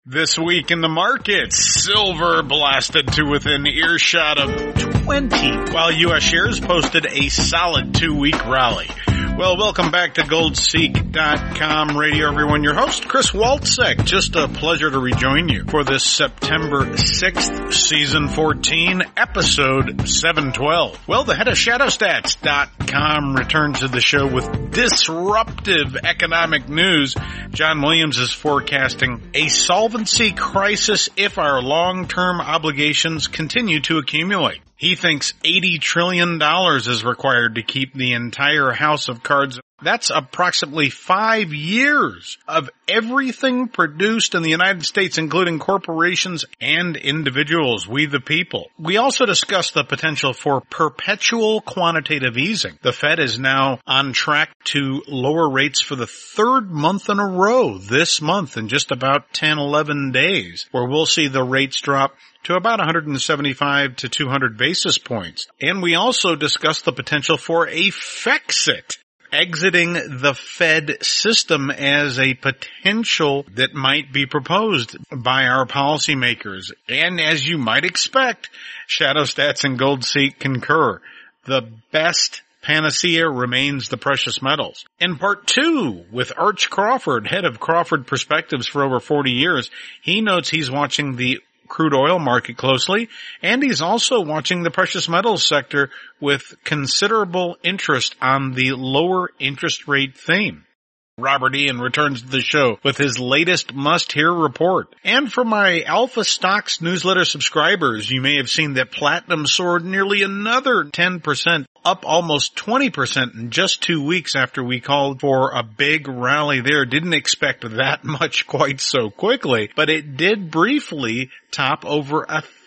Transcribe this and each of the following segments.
This week in the markets, silver blasted to within earshot of 20, while U.S. shares posted a solid 2-week rally. Well, welcome back to GoldSeek.com Radio, everyone. Your host, Chris Waltzek. Just a pleasure to rejoin you for this September 6th, Season 14, Episode 712. Well, the head of ShadowStats.com returned to the show with disruptive economic news. John Williams is forecasting a solvency crisis if our long-term obligations continue to accumulate. He thinks $80 trillion is required to keep the entire house of cards. That's approximately 5 years of everything produced in the United States, including corporations and individuals, we the people. We also discussed the potential for perpetual quantitative easing. The Fed is now on track to lower rates for the third month in a row this month in just about 10, 11 days, where we'll see the rates drop to about 175 to 200 basis points. And we also discussed the potential for a Fexit, exiting the Fed system as a potential that might be proposed by our policymakers. And as you might expect, ShadowStats and GoldSeek concur. The best panacea remains the precious metals. In part 2, with Arch Crawford, head of Crawford Perspectives for over 40 years, he notes he's watching the crude oil market closely, and he's also watching the precious metals sector with considerable interest on the lower interest rate theme. Robert Ian returns to the show with his latest must-hear report. And for my Alpha Stocks newsletter subscribers, you may have seen that platinum soared nearly another 10%, up almost 20% in just 2 weeks after we called for a big rally there. Didn't expect that much quite so quickly, but it did briefly top over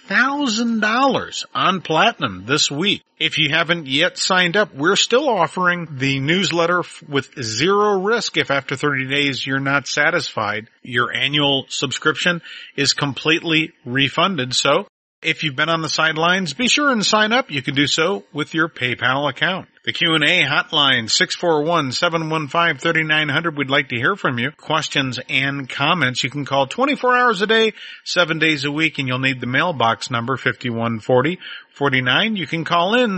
$1,000 on platinum this week. If you haven't yet signed up, we're still offering the newsletter with zero risk. If after 30 days you're not satisfied, your annual subscription is completely refunded. So if you've been on the sidelines, be sure and sign up. You can do so with your PayPal account. The Q&A hotline, 641-715-3900. We'd like to hear from you. Questions and comments. You can call 24 hours a day, 7 days a week, and you'll need the mailbox number, 514049. You can call in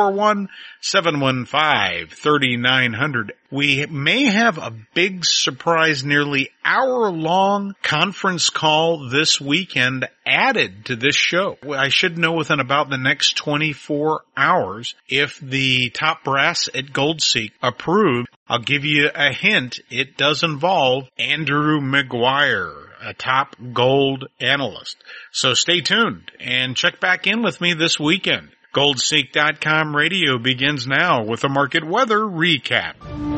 641-715-3900. We may have a big surprise, nearly hour-long conference call this weekend added to this show. I should know within about the next 24 hours if the top brass at GoldSeek approved. I'll give you a hint. It does involve Andrew Maguire, a top gold analyst. So stay tuned and check back in with me this weekend. GoldSeek.com Radio begins now with a market weather recap.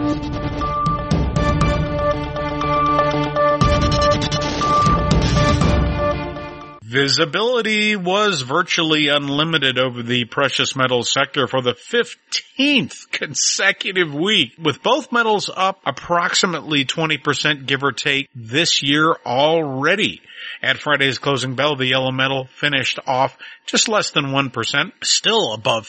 Visibility was virtually unlimited over the precious metals sector for the 15th consecutive week, with both metals up approximately 20%, give or take, this year already. At Friday's closing bell, the yellow metal finished off just less than 1%, still above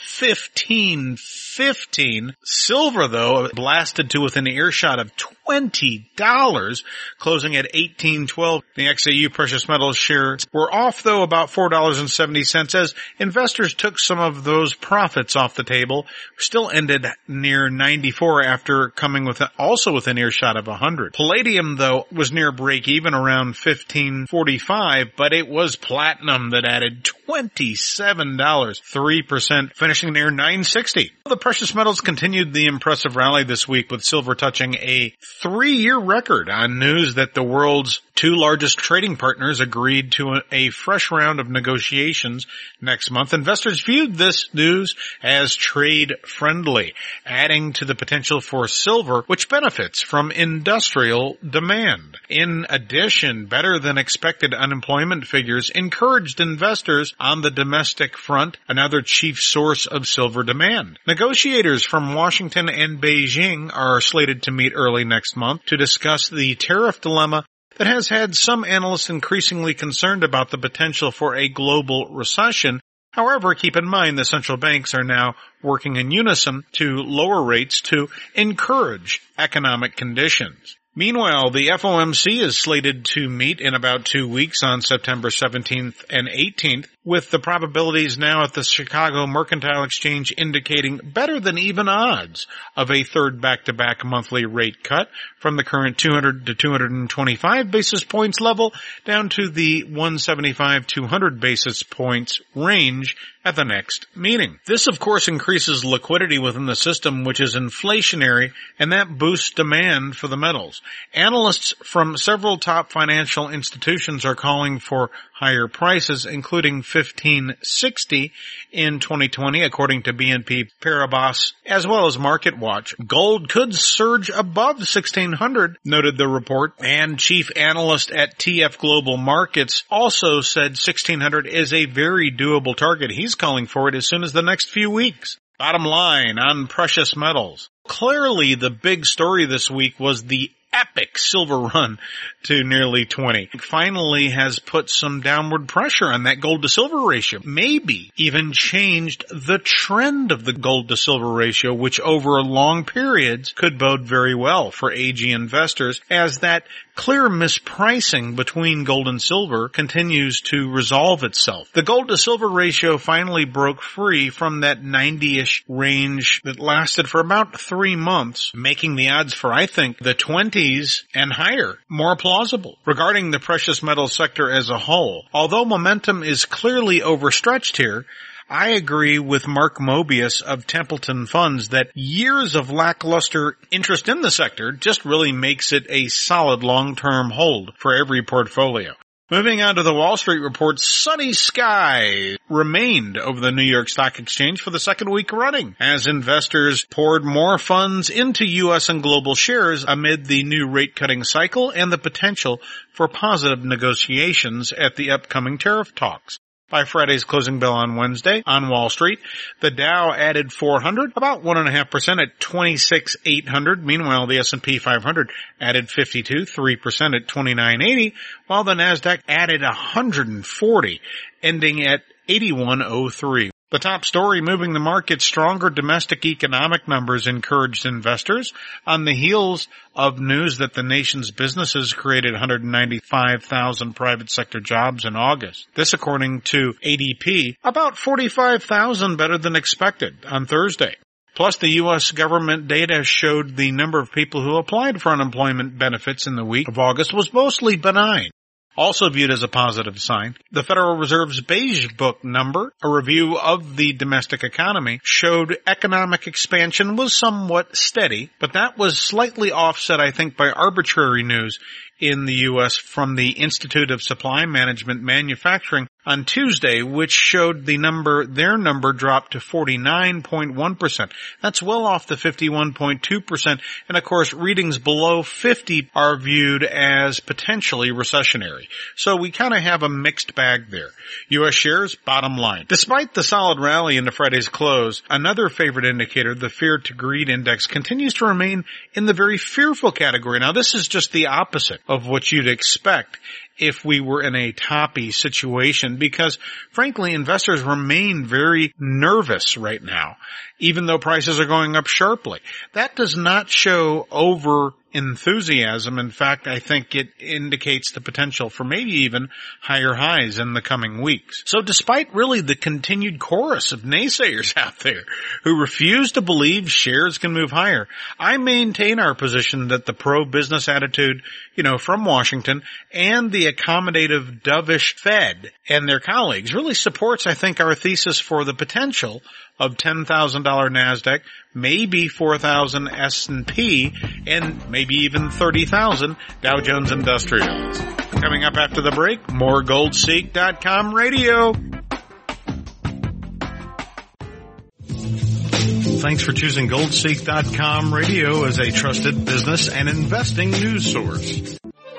15.15. Silver, though, blasted to within earshot of $20, closing at $18.12. The XAU precious metals shares were off, though, about $4.70 as investors took some of those profits off the table. Still ended near 94 after coming also within earshot of 100. Palladium, though, was near break-even around $15.45, but it was platinum that added $27, 3%, finishing near $9.60. The precious metals continued the impressive rally this week, with silver touching a 3-year record on news that the world's two largest trading partners agreed to a fresh round of negotiations next month. Investors viewed this news as trade-friendly, adding to the potential for silver, which benefits from industrial demand. In addition, better-than-expected unemployment figures encouraged investors on the domestic front, another chief source of silver demand. Negotiators from Washington and Beijing are slated to meet early next month to discuss the tariff dilemma that has had some analysts increasingly concerned about the potential for a global recession. However, keep in mind the central banks are now working in unison to lower rates to encourage economic conditions. Meanwhile, the FOMC is slated to meet in about 2 weeks on September 17th and 18th, with the probabilities now at the Chicago Mercantile Exchange indicating better than even odds of a third back-to-back monthly rate cut from the current 200 to 225 basis points level down to the 175-200 basis points range at the next meeting. This, of course, increases liquidity within the system, which is inflationary, and that boosts demand for the metals. Analysts from several top financial institutions are calling for higher prices, including $15.60 in 2020, according to BNP Paribas, as well as MarketWatch. Gold could surge above $1,600, noted the report, and chief analyst at TF Global Markets also said $1,600 is a very doable target. He's calling for it as soon as the next few weeks. Bottom line on precious metals. Clearly, the big story this week was the epic silver run to nearly 20. It finally has put some downward pressure on that gold to silver ratio. Maybe even changed the trend of the gold to silver ratio, which over long periods could bode very well for AG investors as that clear mispricing between gold and silver continues to resolve itself. The gold to silver ratio finally broke free from that 90-ish range that lasted for about 3 months, making the odds for, I think, the 20s and higher more plausible. Regarding the precious metals sector as a whole, although momentum is clearly overstretched here, I agree with Mark Mobius of Templeton Funds that years of lackluster interest in the sector just really makes it a solid long-term hold for every portfolio. Moving on to the Wall Street report, sunny skies remained over the New York Stock Exchange for the second week running as investors poured more funds into U.S. and global shares amid the new rate-cutting cycle and the potential for positive negotiations at the upcoming tariff talks. By Friday's closing bell on Wednesday on Wall Street, the Dow added 400, about 1.5% at 26,800. Meanwhile, the S&P 500 added 52, 3% at 2980, while the Nasdaq added 140, ending at 8103. The top story moving the market, stronger domestic economic numbers encouraged investors on the heels of news that the nation's businesses created 195,000 private sector jobs in August. This according to ADP, about 45,000 better than expected on Thursday. Plus, the U.S. government data showed the number of people who applied for unemployment benefits in the week of August was mostly benign. Also viewed as a positive sign, the Federal Reserve's Beige Book number, a review of the domestic economy, showed economic expansion was somewhat steady, but that was slightly offset, I think, by arbitrary news in the U.S. from the Institute of Supply Management Manufacturing on Tuesday, which showed their number dropped to 49.1%. That's well off the 51.2%. And of course, readings below 50 are viewed as potentially recessionary. So we kind of have a mixed bag there. U.S. shares, bottom line. Despite the solid rally into Friday's close, another favorite indicator, the Fear to Greed Index, continues to remain in the very fearful category. Now, this is just the opposite of what you'd expect if we were in a toppy situation, because frankly, investors remain very nervous right now, even though prices are going up sharply. That does not show over enthusiasm. In fact, I think it indicates the potential for maybe even higher highs in the coming weeks. So despite really the continued chorus of naysayers out there who refuse to believe shares can move higher, I maintain our position that the pro-business attitude, from Washington and the accommodative dovish Fed and their colleagues really supports, I think, our thesis for the potential of $10,000 NASDAQ, maybe 4,000 S&P, and maybe even 30,000 Dow Jones Industrials. Coming up after the break, more GoldSeek.com radio. Thanks for choosing GoldSeek.com radio as a trusted business and investing news source.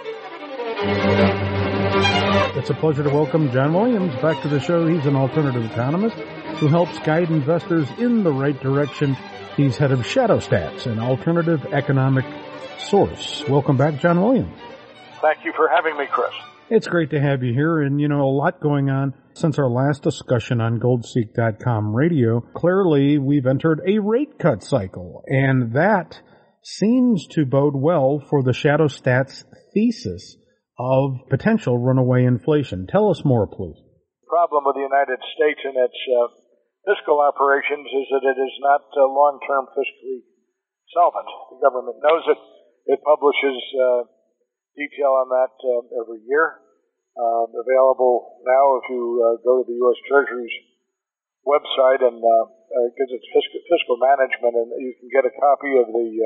It's a pleasure to welcome John Williams back to the show. He's an alternative economist who helps guide investors in the right direction. He's head of ShadowStats, an alternative economic source. Welcome back, John Williams. Thank you for having me, Chris. It's great to have you here, and a lot going on since our last discussion on GoldSeek.com radio. Clearly, we've entered a rate cut cycle, and that seems to bode well for the Shadow Stats thesis of potential runaway inflation. Tell us more, please. The problem with the United States and its fiscal operations is that it is not long-term fiscally solvent. The government knows it. It publishes detail on that every year. Available now if you go to the U.S. Treasury's website and gives its fiscal management, and you can get a copy of the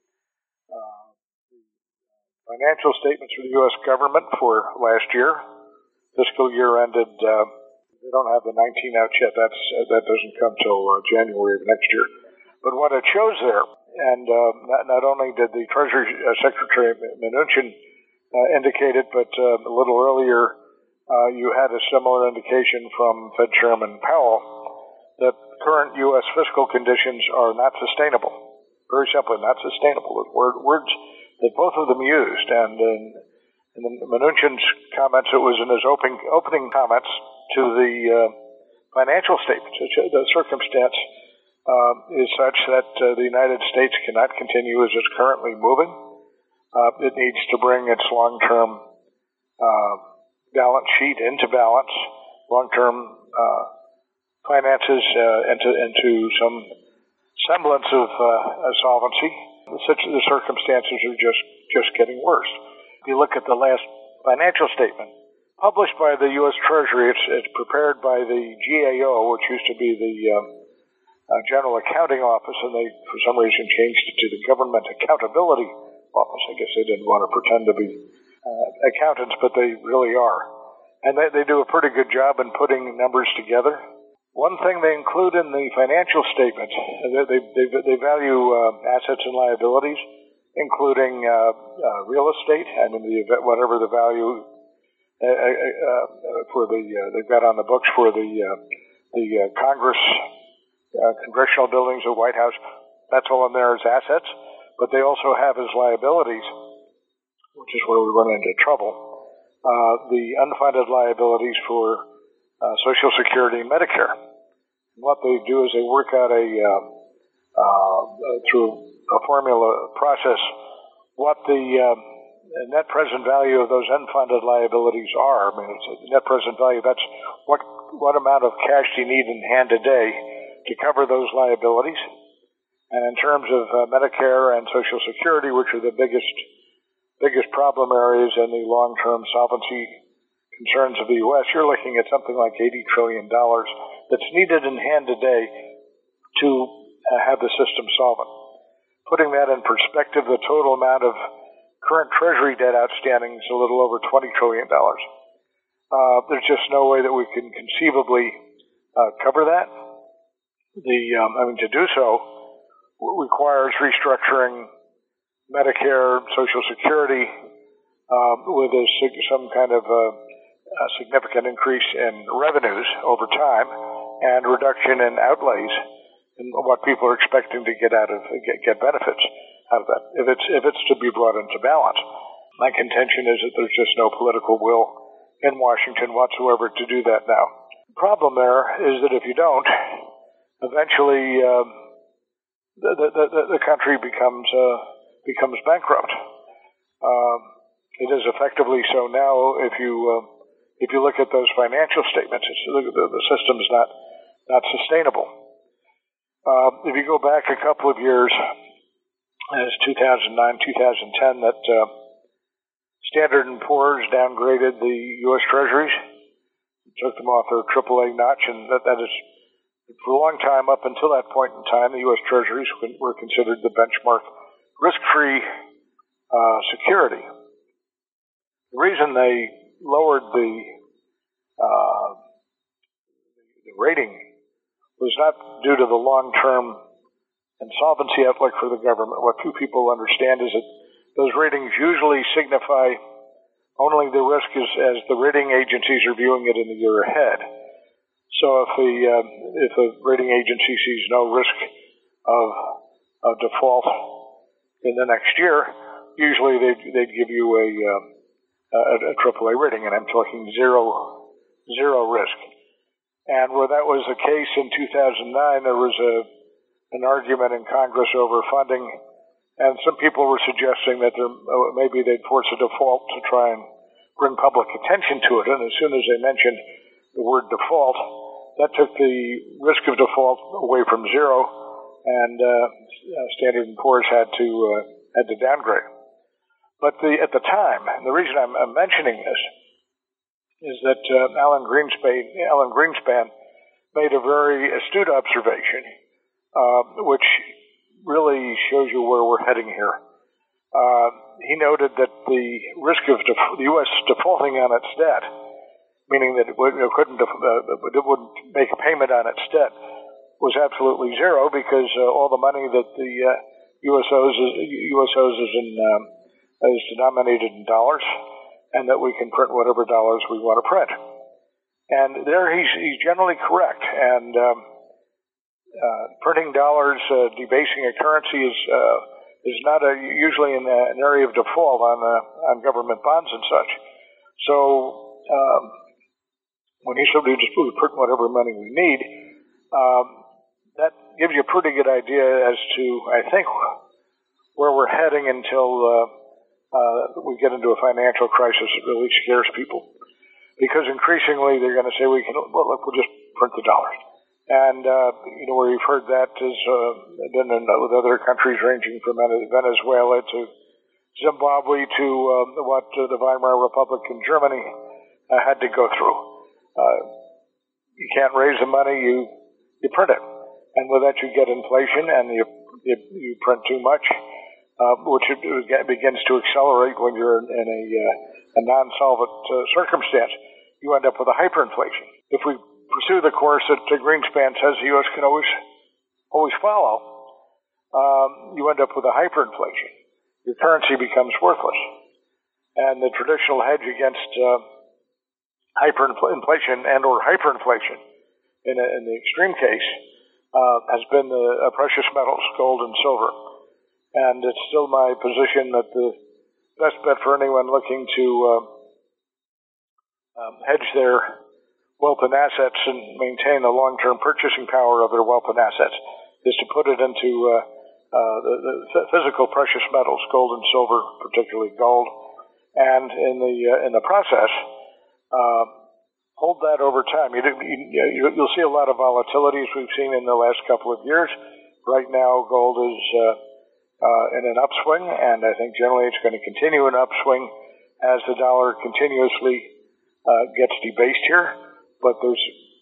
financial statements for the U.S. government for last year. Fiscal year ended, they don't have the 19 out yet. That doesn't come till January of next year. But what it shows there, and not only did the Treasury Secretary Mnuchin indicate it, but a little earlier you had a similar indication from Fed Chairman Powell that current U.S. fiscal conditions are not sustainable. Very simply, not sustainable. Words that both of them used, and in Mnuchin's comments, it was in his opening comments to the financial statements. The circumstance is such that the United States cannot continue as it's currently moving. It needs to bring its long-term balance sheet into balance, long-term finances into some semblance of solvency. The circumstances are just getting worse. If you look at the last financial statement published by the U.S. Treasury, it's prepared by the GAO, which used to be the General Accounting Office, and they, for some reason, changed it to the Government Accountability Office. I guess they didn't want to pretend to be accountants, but they really are. And they do a pretty good job in putting numbers together. One thing they include in the financial statement, they value assets and liabilities, including real estate, and whatever the value for they've got on the books for the Congress, congressional buildings, the White House. That's all in there as assets, but they also have as liabilities, which is where we run into trouble, the unfunded liabilities for Social Security and Medicare. What they do is they work out through a formula process what the net present value of those unfunded liabilities are. I mean, it's a net present value. That's what amount of cash do you need in hand today to cover those liabilities. And in terms of Medicare and Social Security, which are the biggest problem areas in the long-term solvency concerns of the U.S., you're looking at something like $80 trillion that's needed in hand today to have the system solvent. Putting that in perspective, the total amount of current Treasury debt outstanding is a little over $20 trillion. There's just no way that we can conceivably cover that. To do so requires restructuring Medicare, Social Security, with some kind of significant increase in revenues over time and reduction in outlays and what people are expecting to get benefits out of that. If it's to be brought into balance, my contention is that there's just no political will in Washington whatsoever to do that now. The problem there is that if you don't, eventually the country becomes bankrupt. It is effectively so now. If you look at those financial statements, the system's not sustainable. If you go back a couple of years, as 2009, 2010, that Standard & Poor's downgraded the U.S. Treasuries, took them off their AAA notch, and that is, for a long time, up until that point in time, the U.S. Treasuries were considered the benchmark risk-free security. The reason they lowered the rating was not due to the long-term insolvency outlook for the government. What few people understand is that those ratings usually signify only the risk as the rating agencies are viewing it in the year ahead. So if the rating agency sees no risk of default in the next year, usually they'd give you a AAA rating, and I'm talking zero risk. And where that was the case in 2009, there was an argument in Congress over funding And some people were suggesting that maybe they'd force a default to try and bring public attention to it. And as soon as they mentioned the word default, that took the risk of default away from zero, and Standard & Poor's had to downgrade. But at the time, and the reason I'm mentioning this is that Alan Greenspan made a very astute observation, which really shows you where we're heading here. He noted that the risk of the U.S. defaulting on its debt, meaning that it wouldn't make a payment on its debt, was absolutely zero, because all the money that the U.S. owes is denominated in dollars, and that we can print whatever dollars we want to print. And there he's generally correct. And printing dollars, debasing a currency is not usually an area of default on government bonds and such. So when he said we print whatever money we need, that gives you a pretty good idea as to, I think, where we're heading until we get into a financial crisis that really scares people. Because increasingly they're going to say, we'll just print the dollars. And, where you've heard that is been with other countries ranging from Venezuela to Zimbabwe to what the Weimar Republic in Germany had to go through. You can't raise the money, you print it. And with that you get inflation, and you print too much, which begins to accelerate when you're in a non-solvent circumstance. You end up with a hyperinflation. If we pursue the course that Greenspan says the U.S. can always follow, you end up with a hyperinflation. Your currency becomes worthless. And the traditional hedge against hyperinflation and or hyperinflation in the extreme case has been the precious metals, gold and silver. And it's still my position that the best bet for anyone looking to hedge their wealth and assets and maintain the long-term purchasing power of their wealth and assets is to put it into the physical precious metals, gold and silver, particularly gold, and in the process, hold that over time. You'll see a lot of volatilities we've seen in the last couple of years. Right now, gold is in an upswing, and I think generally it's going to continue an upswing as the dollar continuously gets debased here. But there's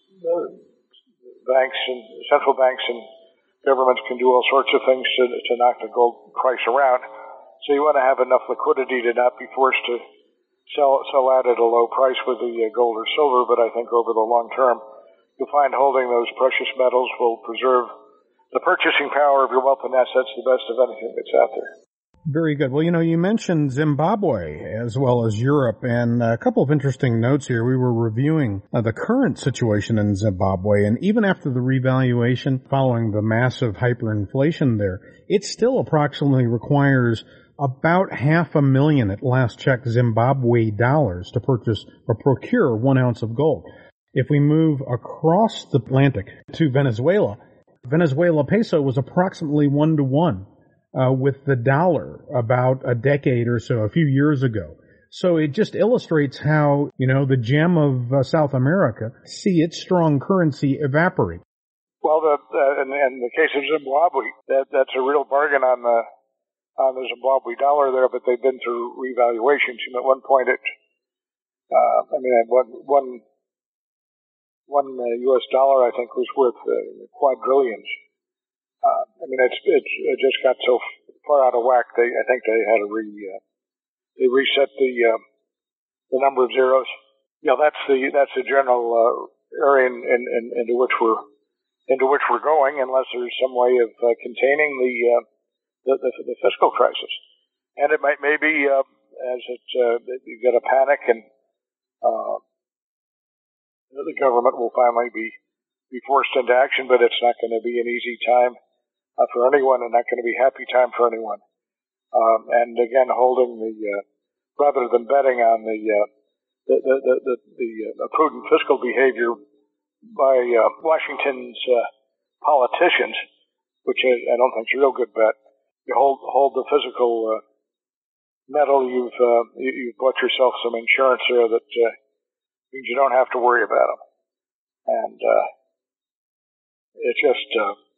banks and central banks and governments can do all sorts of things to knock the gold price around. So you want to have enough liquidity to not be forced to sell out at a low price with the gold or silver. But I think over the long term, you'll find holding those precious metals will preserve the purchasing power of your wealth and assets the best of anything that's out there. Very good. Well, you mentioned Zimbabwe as well as Europe, and a couple of interesting notes here. We were reviewing the current situation in Zimbabwe, and even after the revaluation following the massive hyperinflation there, it still approximately requires about 500,000 at last check Zimbabwe dollars to purchase or procure 1 ounce of gold. If we move across the Atlantic to Venezuela peso was approximately 1-to-1. With the dollar about a decade or so, a few years ago. So it just illustrates how, the gem of South America see its strong currency evaporate. Well, in the case of Zimbabwe, that's a real bargain on the Zimbabwe dollar there, but they've been through revaluations. At one point one U.S. dollar I think was worth quadrillions. It just got so far out of whack. I think they had to they reset the number of zeros. That's the general area into which we're going, unless there's some way of containing the fiscal crisis. And it maybe as you get a panic and the government will finally be forced into action, but it's not going to be an easy time for anyone, and not going to be a happy time for anyone. And again, holding rather than betting on the prudent fiscal behavior by Washington's politicians, which I don't think is a real good bet, you hold the physical metal, you've bought yourself some insurance there that means you don't have to worry about them. And it's just,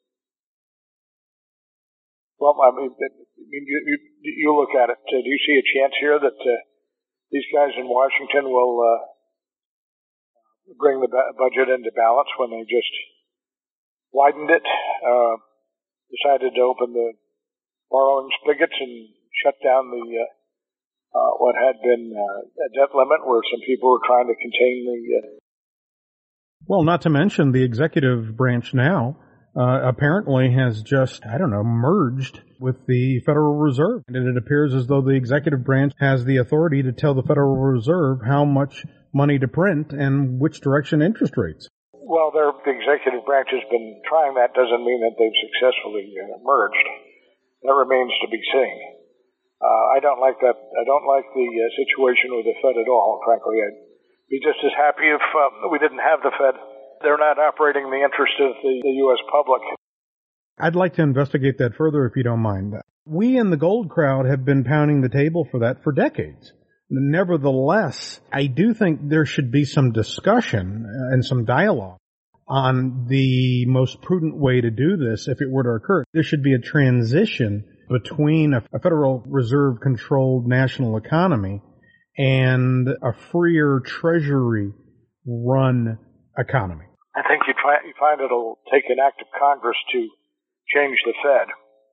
you look at it. Do you see a chance here that these guys in Washington will bring the budget into balance when they just widened it, decided to open the borrowing spigots and shut down the what had been a debt limit where some people were trying to contain the... Well, not to mention the executive branch now apparently has just, merged with the Federal Reserve. And it appears as though the executive branch has the authority to tell the Federal Reserve how much money to print and which direction interest rates. Well, the executive branch has been trying that. Doesn't mean that they've successfully merged. That remains to be seen. I don't like that. I don't like the situation with the Fed at all. Frankly, I'd be just as happy if we didn't have the Fed. They're not operating in the interest of the U.S. public. I'd like to investigate that further if you don't mind. We in the gold crowd have been pounding the table for that for decades. Nevertheless, I do think there should be some discussion and some dialogue on the most prudent way to do this if it were to occur. There should be a transition between a Federal Reserve-controlled national economy and a freer Treasury-run economy. I think you find it'll take an act of Congress to change the Fed.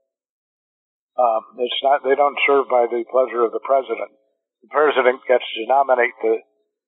It's not; they don't serve by the pleasure of the president. The president gets to nominate the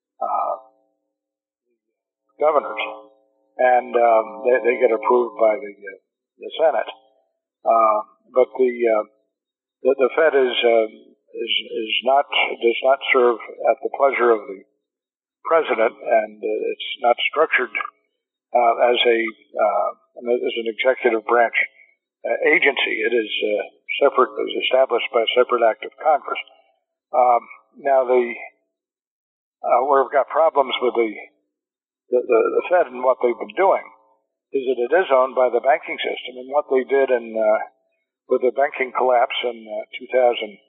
governors, and they get approved by the Senate. But the Fed does not serve at the pleasure of the president, and it's not structured as an executive branch agency. It is separate, is established by a separate act of Congress. Now where we've got problems with the Fed and what they've been doing is that it is owned by the banking system, and what they did with the banking collapse in 2007,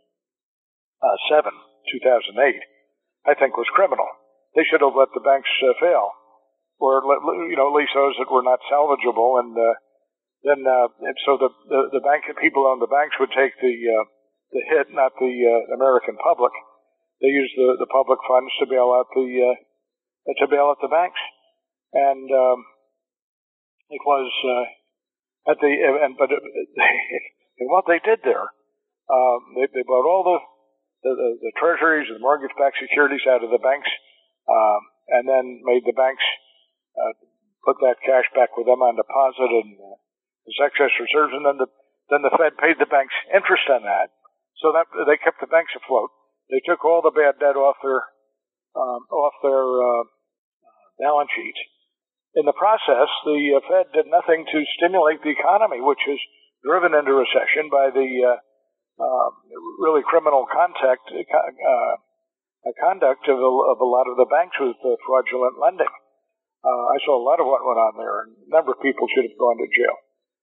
2008, I think was criminal. They should have let the banks fail, or at least those that were not salvageable, and so the bank people owned the banks would take the hit, not the American public. They used the public funds to bail out the banks, and it was and what they did there, they bought all the treasuries and mortgage-backed securities out of the banks, and then made the banks put that cash back with them on deposit and as excess reserves, and then the Fed paid the banks interest on that, so that they kept the banks afloat. They took all the bad debt off their balance sheets. In the process, the Fed did nothing to stimulate the economy, which is driven into recession by the really criminal conduct of a lot of the banks with fraudulent lending. I saw a lot of what went on there, and a number of people should have gone to jail.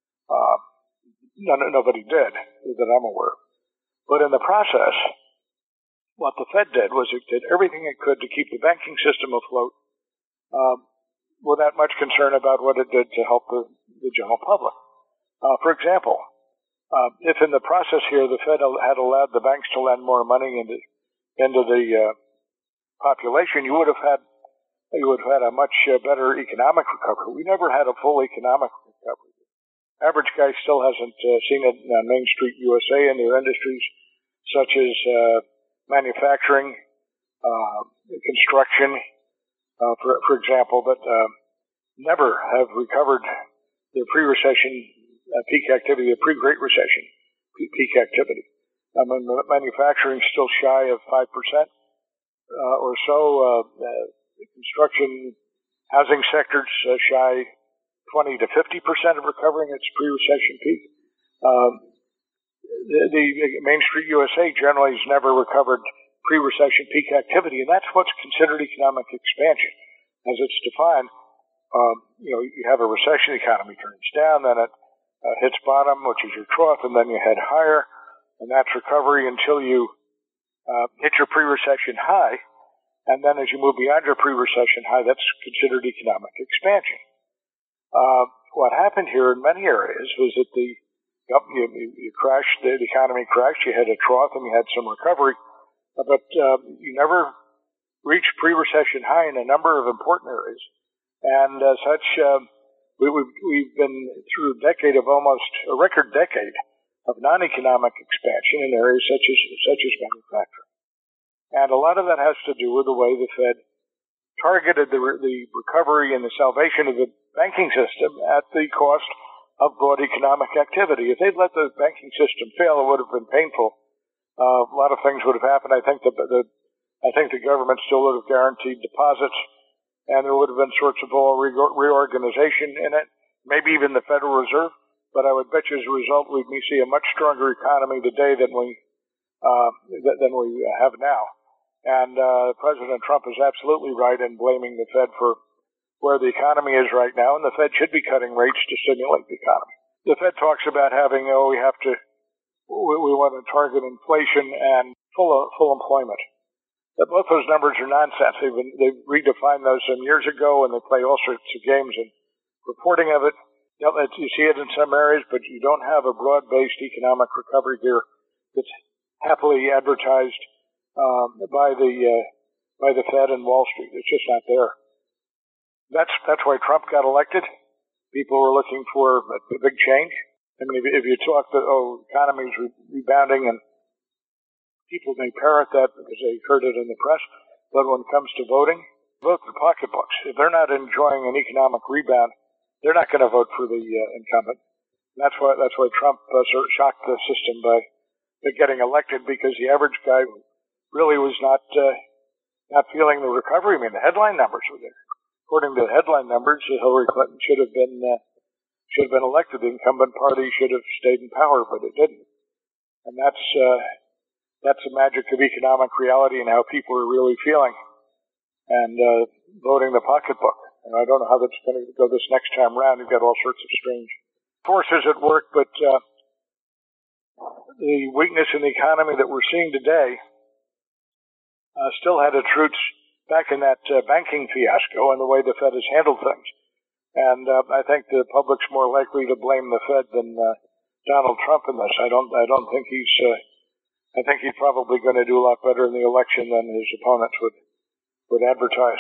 Nobody did, that I'm aware. But in the process, what the Fed did was it did everything it could to keep the banking system afloat without much concern about what it did to help the general public. For example, if in the process here the Fed had allowed the banks to lend more money into the population, you would have had a much better economic recovery. We never had a full economic recovery. Average guy still hasn't seen it on Main Street USA in their industries such as manufacturing, construction, for example, but never have recovered their pre-recession peak activity, the pre-Great Recession peak activity. I mean, manufacturing is still shy of 5% or so. Construction, housing sectors shy 20 to 50% of recovering its pre-recession peak. The Main Street USA generally has never recovered pre-recession peak activity, and that's what's considered economic expansion. As it's defined, you have a recession, the economy turns down, then it hits bottom, which is your trough, and then you head higher, and that's recovery until you hit your pre-recession high. And then as you move beyond your pre-recession high, that's considered economic expansion. What happened here in many areas was that you crashed, the economy crashed, you had a trough and you had some recovery, but you never reached pre-recession high in a number of important areas. And as such, we've been through almost a record decade of non-economic expansion in areas such as manufacturing. And a lot of that has to do with the way the Fed targeted the recovery and the salvation of the banking system at the cost of broad economic activity. If they'd let the banking system fail, it would have been painful. A lot of things would have happened. I think the government still would have guaranteed deposits, and there would have been sorts of all reorganization in it, maybe even the Federal Reserve. But I would bet you as a result we'd see a much stronger economy today than we have now. And President Trump is absolutely right in blaming the Fed for where the economy is right now, and the Fed should be cutting rates to stimulate the economy. The Fed talks about having, we want to target inflation and full employment. But both those numbers are nonsense. They've redefined those some years ago, and they play all sorts of games in reporting of it. You see it in some areas, but you don't have a broad-based economic recovery here that's happily advertised by the Fed and Wall Street. It's just not there. That's why Trump got elected. People were looking for a big change. I mean, if you talk that economy's rebounding, and people may parrot that because they heard it in the press, but when it comes to voting, vote the pocketbooks. If they're not enjoying an economic rebound, they're not going to vote for the incumbent. And that's why Trump sort of shocked the system by getting elected, because the average guy really was not feeling the recovery. I mean, the headline numbers were there. According to the headline numbers, Hillary Clinton should have been elected. The incumbent party should have stayed in power, but it didn't. And that's the magic of economic reality and how people are really feeling, and voting the pocketbook. And I don't know how that's going to go this next time around. You've got all sorts of strange forces at work, but the weakness in the economy that we're seeing today still had its roots back in that banking fiasco and the way the Fed has handled things. And I think the public's more likely to blame the Fed than Donald Trump in this. I don't think he's. I think he's probably going to do a lot better in the election than his opponents would advertise.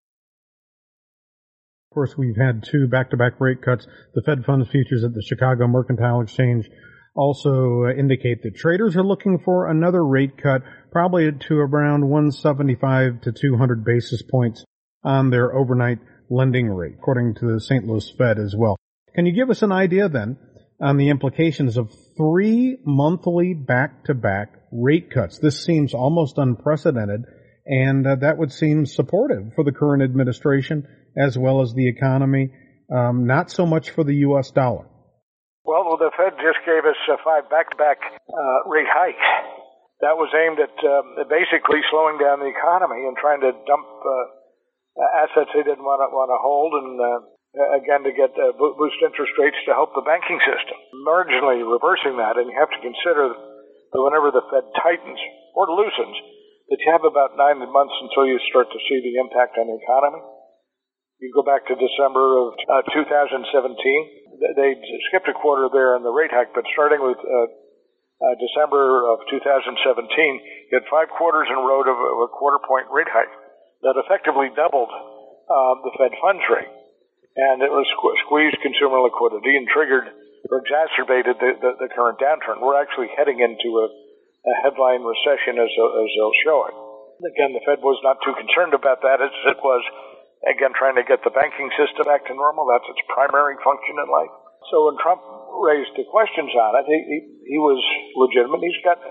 Of course, we've had 2 back-to-back rate cuts. The Fed funds futures at the Chicago Mercantile Exchange also indicate that traders are looking for another rate cut, probably to around 175 to 200 basis points on their overnight lending rate, according to the St. Louis Fed as well. Can you give us an idea then on the implications of 3 monthly back-to-back rate cuts? This seems almost unprecedented, and that would seem supportive for the current administration as well as the economy, not so much for the U.S. dollar. Well, the Fed just gave us 5 back-to-back rate hikes. That was aimed at basically slowing down the economy and trying to dump assets they didn't want to hold, and again to get boost interest rates to help the banking system. Marginally reversing that, and you have to consider that whenever the Fed tightens or loosens, that you have about 9 months until you start to see the impact on the economy. You go back to December of 2017. They skipped a quarter there in the rate hike, but starting with December of 2017, you had 5 quarters in a row of a quarter-point rate hike that effectively doubled the Fed funds rate. And it was squeezed consumer liquidity and triggered or exacerbated the current downturn. We're actually heading into a headline recession as they'll show it. Again, the Fed was not too concerned about that as it was, again, trying to get the banking system back to normal. That's its primary function in life. So when Trump raised the questions on it, he was legitimate. He's got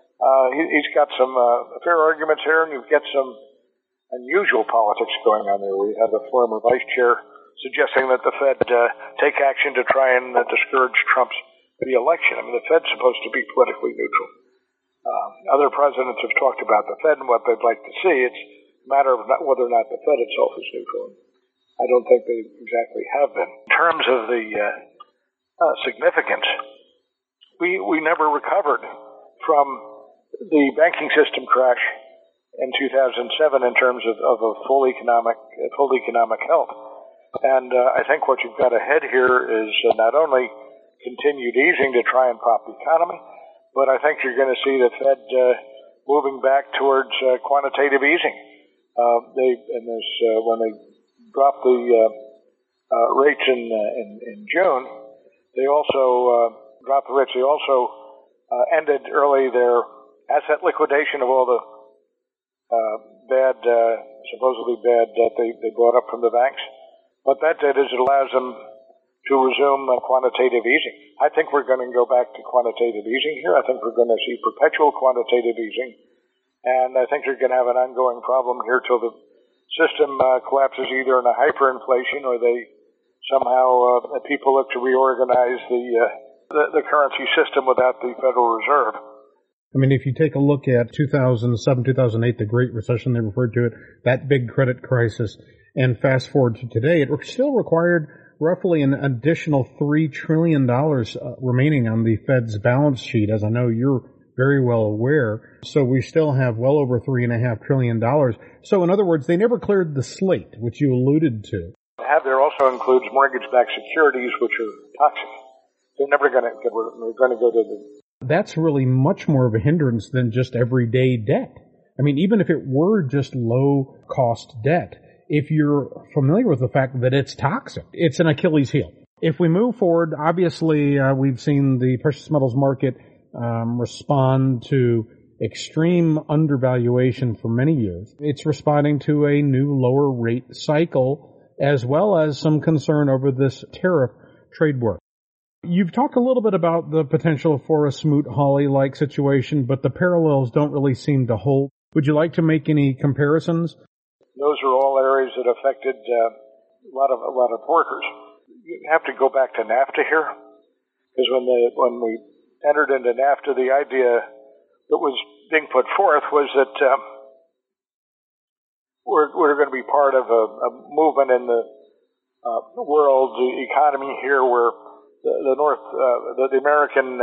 some fair arguments here, and you've got some unusual politics going on there. We have a former vice chair suggesting that the Fed take action to try and discourage Trump's re-election. I mean, the Fed's supposed to be politically neutral. Other presidents have talked about the Fed and what they'd like to see. It's a matter of whether or not the Fed itself is neutral. I don't think they exactly have been. In terms of the significance, we never recovered from the banking system crash in 2007 in terms of a full economic health. And I think what you've got ahead here is not only continued easing to try and prop the economy, but I think you're going to see the Fed moving back towards quantitative easing. When they dropped the rates in June, they also dropped the rates. They also ended early their asset liquidation of all the supposedly bad debt they bought up from the banks. What that did is it allows them to resume quantitative easing. I think we're going to go back to quantitative easing here. I think we're going to see perpetual quantitative easing. And I think you're going to have an ongoing problem here till the system collapses either in a hyperinflation or people look to reorganize the currency system without the Federal Reserve. I mean, if you take a look at 2007, 2008, the Great Recession, they referred to it, that big credit crisis, and fast forward to today, it still required roughly an additional $3 trillion remaining on the Fed's balance sheet, as I know you're very well aware. So we still have well over $3.5 trillion. So in other words, they never cleared the slate, which you alluded to. There also includes mortgage-backed securities, which are toxic. They're never going to get rid of them. They're going to go to the... That's really much more of a hindrance than just everyday debt. I mean, even if it were just low-cost debt, if you're familiar with the fact that it's toxic, it's an Achilles heel. If we move forward, obviously, we've seen the precious metals market respond to extreme undervaluation for many years. It's responding to a new lower rate cycle, as well as some concern over this tariff trade war. You've talked a little bit about the potential for a Smoot-Hawley-like situation, but the parallels don't really seem to hold. Would you like to make any comparisons? Those are all areas that affected a lot of workers. You have to go back to NAFTA here, because when we entered into NAFTA, the idea that was being put forth was that we're going to be part of a movement in the world economy here, where the American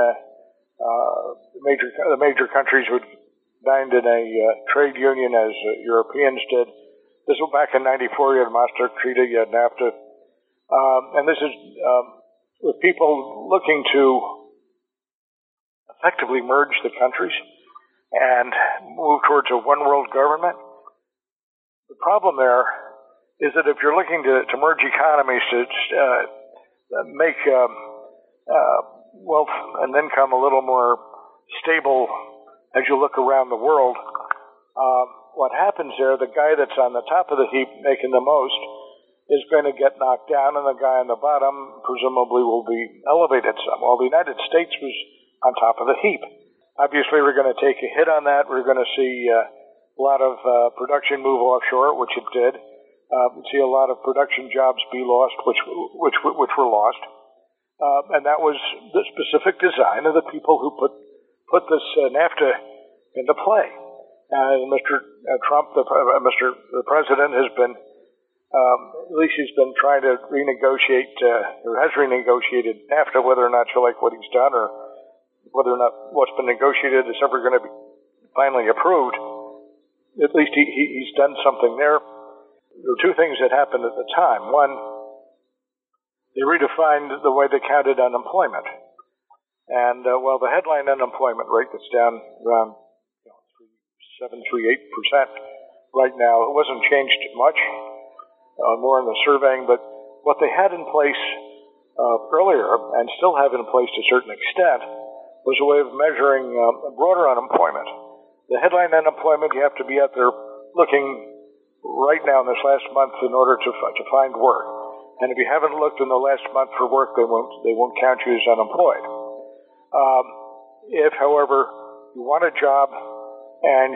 major countries would bind in a trade union as Europeans did. This was back in '94. You had Maastricht Treaty, you had NAFTA, and this is with people looking to effectively merge the countries and move towards a one world government. The problem there is that if you're looking to merge economies to make wealth and income a little more stable as you look around the world, what happens there, the guy that's on the top of the heap making the most is going to get knocked down, and the guy on the bottom presumably will be elevated some. Well, the United States was on top of the heap. Obviously, we're going to take a hit on that. We're going to see a lot of production move offshore, which it did. See a lot of production jobs be lost, which were lost. And that was the specific design of the people who put this NAFTA into play. And Mr. Trump, the president, has been, at least he's been trying to renegotiate, or has renegotiated NAFTA, whether or not you like what he's done, or whether or not what's been negotiated is ever going to be finally approved. At least he's done something there. There were two things that happened at the time. One, they redefined the way they counted unemployment. And while the headline unemployment rate that's down around 7.38% right now, it wasn't changed much, more in the surveying, but what they had in place earlier, and still have in place to a certain extent, was a way of measuring broader unemployment. The headline unemployment, you have to be out there looking right now in this last month in order to find work. And if you haven't looked in the last month for work, they won't count you as unemployed. If, however, you want a job and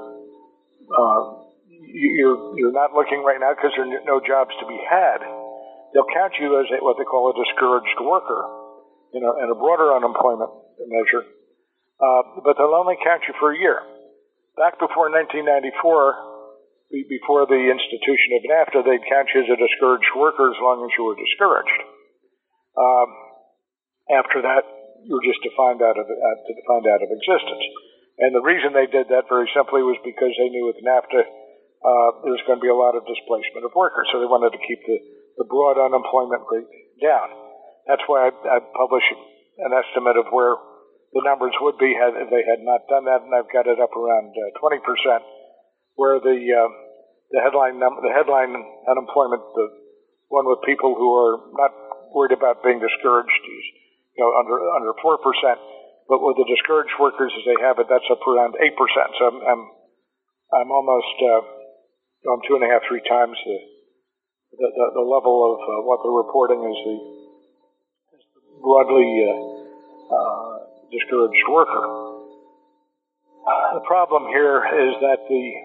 you're not looking right now because there are no jobs to be had, they'll count you as what they call a discouraged worker, in a broader unemployment measure. But they'll only count you for a year. Back before 1994, before the institution of NAFTA, they'd count you as a discouraged worker as long as you were discouraged. After that, you're just defined out of existence. And the reason they did that very simply was because they knew with NAFTA there's going to be a lot of displacement of workers, so they wanted to keep the broad unemployment rate down. That's why I published an estimate of where the numbers would be if they had not done that, and I've got it up around 20%, where the headline unemployment, the one with people who are not worried about being discouraged, is under 4%, but with the discouraged workers as they have it, that's up around 8%. So I'm almost I'm 2.5, 3 times the level of what they're reporting as the broadly discouraged worker. The problem here is that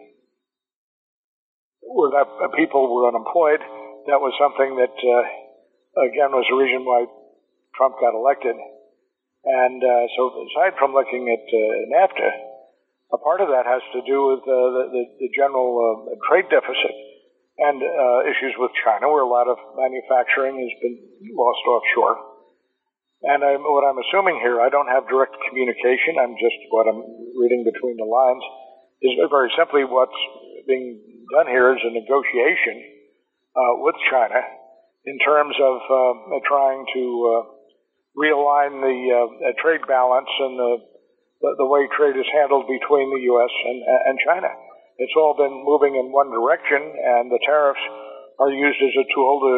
people were unemployed. That was something that, again, was the reason why Trump got elected. And so aside from looking at NAFTA, a part of that has to do with the general trade deficit and issues with China, where a lot of manufacturing has been lost offshore. And what I'm assuming here, I don't have direct communication, what I'm reading between the lines, is very simply what's being done here is a negotiation with China in terms of trying to realign the trade balance and the way trade is handled between the U.S. and China. It's all been moving in one direction, and the tariffs are used as a tool to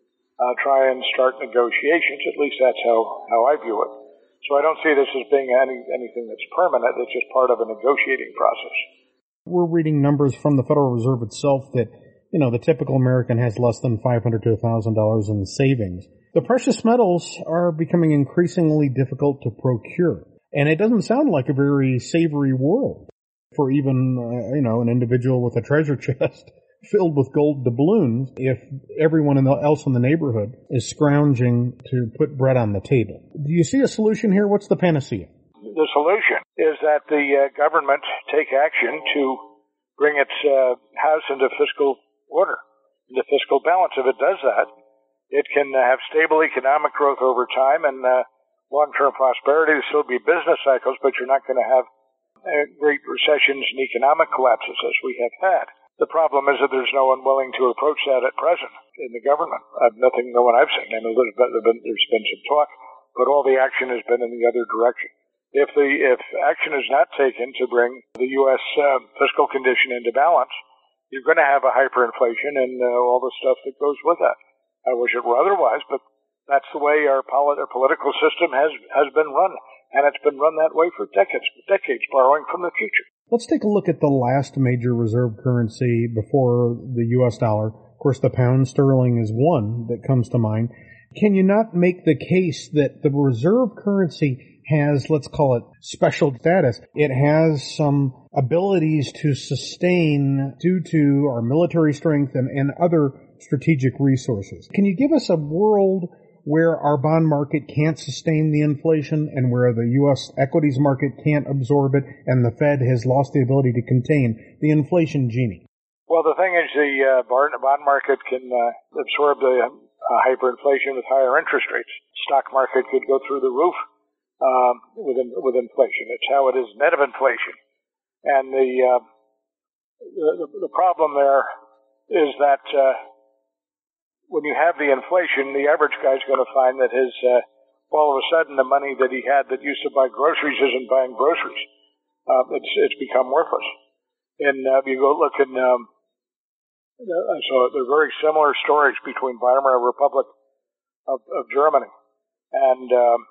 try and start negotiations. At least that's how I view it. So I don't see this as being anything that's permanent. It's just part of a negotiating process. We're reading numbers from the Federal Reserve itself that, the typical American has less than $500 to $1,000 in savings. The precious metals are becoming increasingly difficult to procure. And it doesn't sound like a very savory world for even, an individual with a treasure chest filled with gold doubloons if everyone else in the neighborhood is scrounging to put bread on the table. Do you see a solution here? What's the panacea? The solution is that the government take action to bring its house into fiscal order, into fiscal balance. If it does that, it can have stable economic growth over time and long-term prosperity. There'll still be business cycles, but you're not going to have great recessions and economic collapses as we have had. The problem is that there's no one willing to approach that at present in the government. No one I've seen. I know there's been some talk, but all the action has been in the other direction. If action is not taken to bring the U.S. Fiscal condition into balance, you're going to have a hyperinflation and all the stuff that goes with that. I wish it were otherwise, but that's the way our political system has been run, and it's been run that way for decades, borrowing from the future. Let's take a look at the last major reserve currency before the U.S. dollar. Of course, the pound sterling is one that comes to mind. Can you not make the case that the reserve currency has, let's call it, special status? It has some abilities to sustain due to our military strength and other strategic resources. Can you give us a world where our bond market can't sustain the inflation and where the U.S. equities market can't absorb it and the Fed has lost the ability to contain the inflation genie? Well, the thing is the bond market can absorb the hyperinflation with higher interest rates. Stock market could go through the roof with inflation. It's how it is net of inflation. And the problem there is that when you have the inflation, the average guy's going to find that his all of a sudden the money that he had that used to buy groceries isn't buying groceries. It's become worthless. And if you go look in, so there are very similar stories between Weimar Republic of Germany and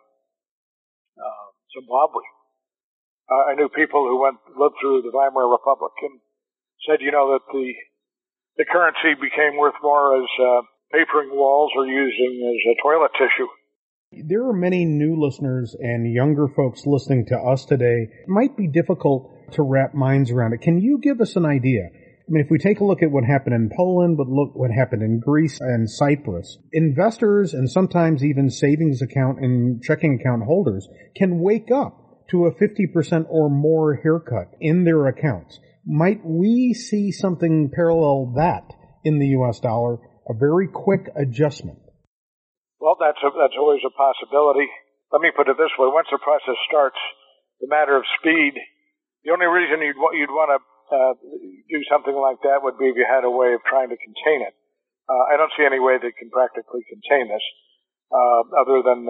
Zimbabwe. I knew people who lived through the Weimar Republic and said, that the currency became worth more as papering walls or using as a toilet tissue. There are many new listeners and younger folks listening to us today. It might be difficult to wrap minds around it. Can you give us an idea? I mean, if we take a look at what happened in Poland, but look what happened in Greece and Cyprus, investors and sometimes even savings account and checking account holders can wake up to a 50% or more haircut in their accounts. Might we see something parallel that in the U.S. dollar, a very quick adjustment? Well, that's always a possibility. let me put it this way. Once the process starts, the matter of speed, the only reason you'd want to do something like that would be if you had a way of trying to contain it. I don't see any way that can practically contain this, other than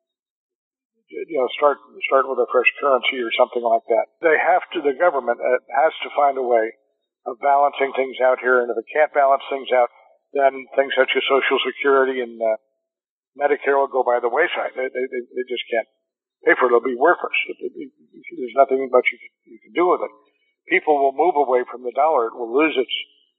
start with a fresh currency or something like that. The government has to find a way of balancing things out here, and if it can't balance things out, then things such as Social Security and Medicare will go by the wayside. They just can't pay for it. It'll be worthless. There's nothing much you can do with it. People will move away from the dollar. It will lose its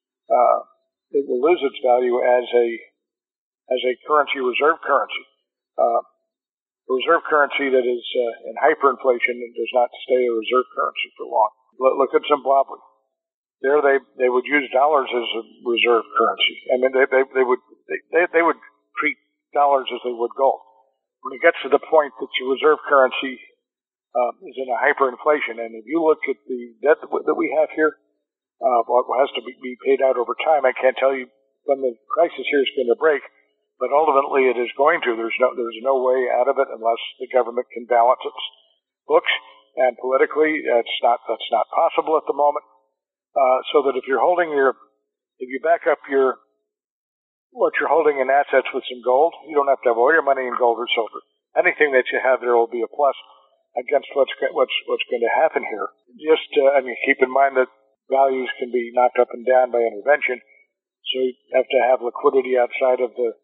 value as a currency, reserve currency. A reserve currency that is in hyperinflation and does not stay a reserve currency for long. Look at Zimbabwe. There they would use dollars as a reserve currency. I mean, they would treat dollars as they would gold. When it gets to the point that your reserve currency is in a hyperinflation, and if you look at the debt that we have here, what has to be paid out over time, I can't tell you when the crisis here is going to break, but ultimately it is going to. There's no way out of it unless the government can balance its books, and politically that's not possible at the moment. So that if you back up what you're holding in assets with some gold, you don't have to have all your money in gold or silver. Anything that you have there will be a plus against what's going to happen here. Just keep in mind that values can be knocked up and down by intervention, so you have to have liquidity outside of the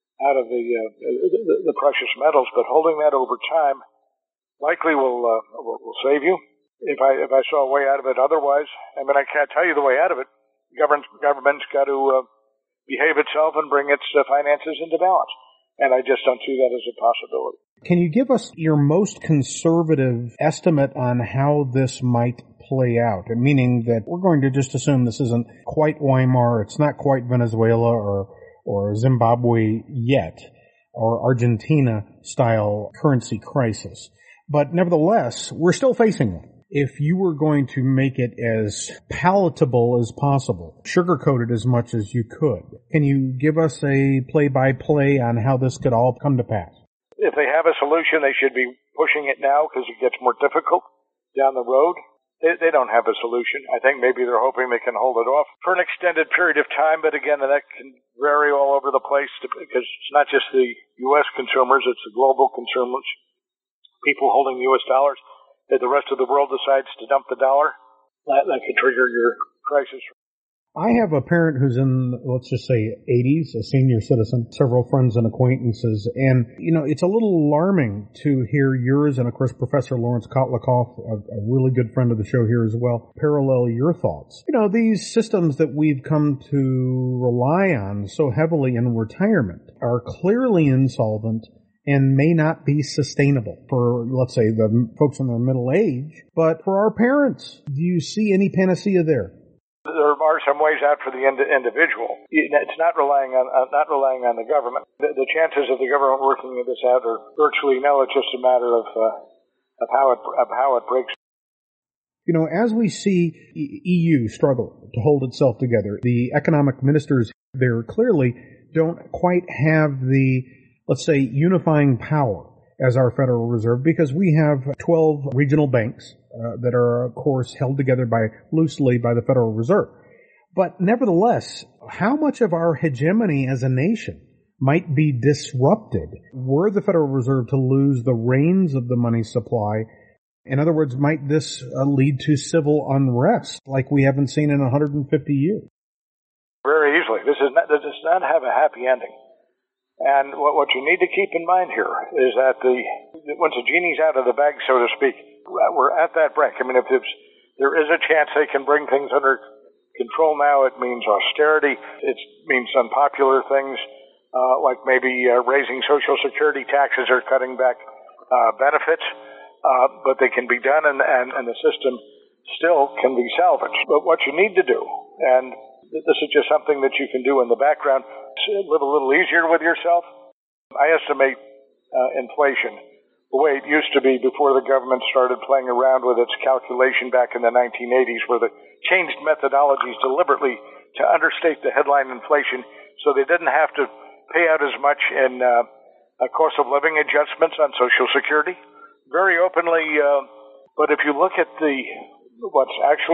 precious metals. But holding that over time likely will save you. If I saw a way out of it otherwise, I mean, I can't tell you the way out of it. Government's got to behave itself and bring its finances into balance. And I just don't see that as a possibility. Can you give us your most conservative estimate on how this might play out? Meaning that we're going to just assume this isn't quite Weimar, it's not quite Venezuela or Zimbabwe yet, or Argentina-style currency crisis. But nevertheless, we're still facing one. If you were going to make it as palatable as possible, sugarcoat it as much as you could, can you give us a play-by-play on how this could all come to pass? If they have a solution, they should be pushing it now because it gets more difficult down the road. They don't have a solution. I think maybe they're hoping they can hold it off for an extended period of time, but again, that can vary all over the place because it's not just the U.S. consumers, it's the global consumers, people holding U.S. dollars. If the rest of the world decides to dump the dollar, that could trigger your crisis. I have a parent who's in, let's just say, 80s, a senior citizen, several friends and acquaintances, and, it's a little alarming to hear yours and, of course, Professor Lawrence Kotlikoff, a really good friend of the show here as well, parallel your thoughts. These systems that we've come to rely on so heavily in retirement are clearly insolvent and may not be sustainable for, let's say, the folks in their middle age. But for our parents, do you see any panacea there? There are some ways out for the individual. It's not relying on the government. The chances of the government working this out are virtually nil. It's just a matter of how it breaks. As we see EU struggle to hold itself together, the economic ministers there clearly don't quite have the, let's say, unifying power as our Federal Reserve, because we have 12 regional banks that are, of course, held together loosely by the Federal Reserve. But nevertheless, how much of our hegemony as a nation might be disrupted were the Federal Reserve to lose the reins of the money supply? In other words, might this lead to civil unrest like we haven't seen in 150 years? Very easily. This does not have a happy ending. And what you need to keep in mind here is that once the genie's out of the bag, so to speak, we're at that brink. I mean, if there is a chance they can bring things under control now, it means austerity. It means unpopular things, like maybe raising Social Security taxes or cutting back benefits. But they can be done, and the system still can be salvaged. But what you need to do, and this is just something that you can do in the background, live a little easier with yourself. I estimate inflation the way it used to be before the government started playing around with its calculation back in the 1980s, where they changed methodologies deliberately to understate the headline inflation so they didn't have to pay out as much in cost of living adjustments on Social Security, very openly. But if you look at what's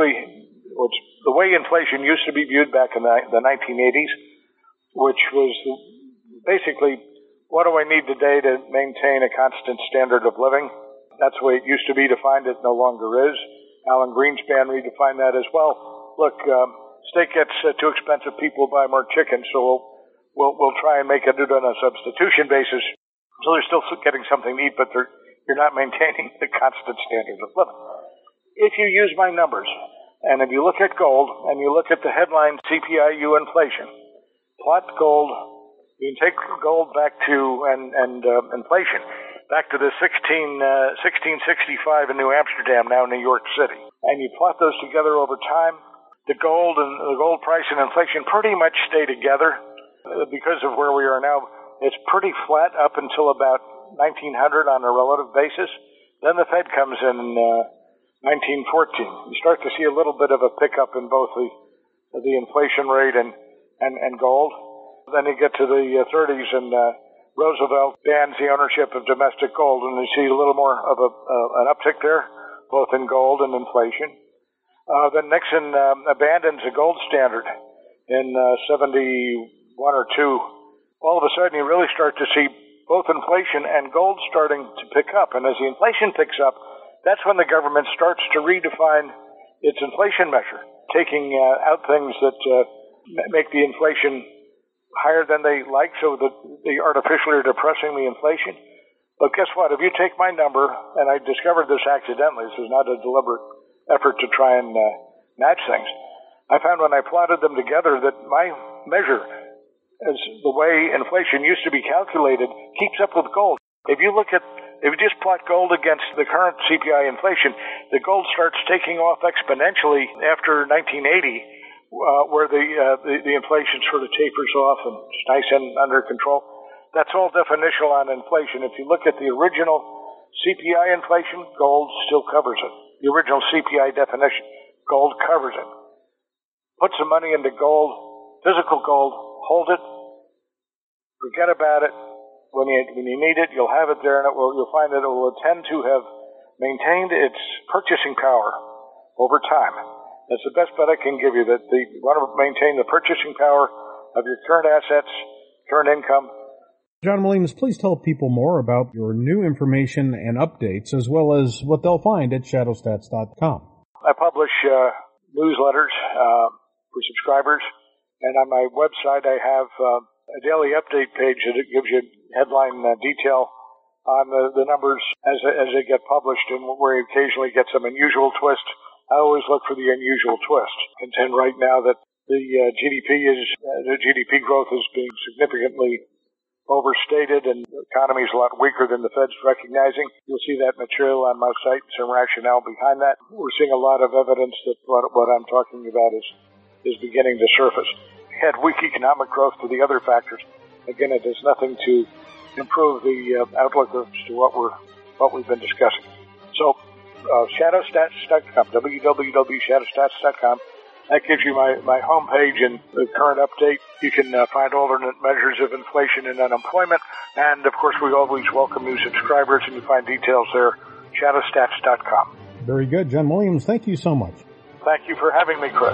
the way inflation used to be viewed back in the 1980s, which was basically, what do I need today to maintain a constant standard of living? That's the way it used to be defined. It no longer is. Alan Greenspan redefined that as well. Look, steak gets too expensive. People buy more chicken, so we'll try and make it on a substitution basis. So they're still getting something to eat, but you're not maintaining the constant standard of living. If you use my numbers, and if you look at gold, and you look at the headline CPI-U inflation, plot gold, you can take gold back to, and inflation, back to the 1665 in New Amsterdam, now New York City. And you plot those together over time, the gold price and inflation pretty much stay together. Because of where we are now, it's pretty flat up until about 1900 on a relative basis. Then the Fed comes in 1914. You start to see a little bit of a pickup in both the inflation rate and gold. Then you get to the 30s, and Roosevelt bans the ownership of domestic gold, and you see a little more of an uptick there, both in gold and inflation. Then Nixon abandons the gold standard in 71 or 2. All of a sudden, you really start to see both inflation and gold starting to pick up. And as the inflation picks up, that's when the government starts to redefine its inflation measure, taking out things that make the inflation higher than they like, so that they artificially are depressing the inflation. But guess what? If you take my number, and I discovered this accidentally, this is not a deliberate effort to try and match things, I found when I plotted them together that my measure, as the way inflation used to be calculated, keeps up with gold. If you just plot gold against the current CPI inflation, the gold starts taking off exponentially after 1980, where the inflation sort of tapers off and is nice and under control. That's all definitional on inflation. If you look at the original CPI inflation, gold still covers it. The original CPI definition, gold covers it. Put some money into gold, physical gold, hold it, forget about it. When you need it, you'll have it there, and you'll find that it will tend to have maintained its purchasing power over time. That's the best bet I can give you, that you want to maintain the purchasing power of your current assets, current income. John Williams, please tell people more about your new information and updates, as well as what they'll find at shadowstats.com. I publish newsletters for subscribers, and on my website I have a daily update page that gives you headline detail on the numbers as they get published, and where you occasionally get some unusual twist. I always look for the unusual twist. I contend right now that the GDP growth is being significantly overstated, and the economy is a lot weaker than the Fed's recognizing. You'll see that material on my site, some rationale behind that. We're seeing a lot of evidence that what I'm talking about is beginning to surface. Had weak economic growth to the other factors. Again, it does nothing to improve the outlook as to what we've been discussing. So, shadowstats.com, www.shadowstats.com. That gives you my homepage and the current update. You can find alternate measures of inflation and unemployment. And, of course, we always welcome new subscribers, and you find details there, shadowstats.com. Very good. John Williams, thank you so much. Thank you for having me, Chris.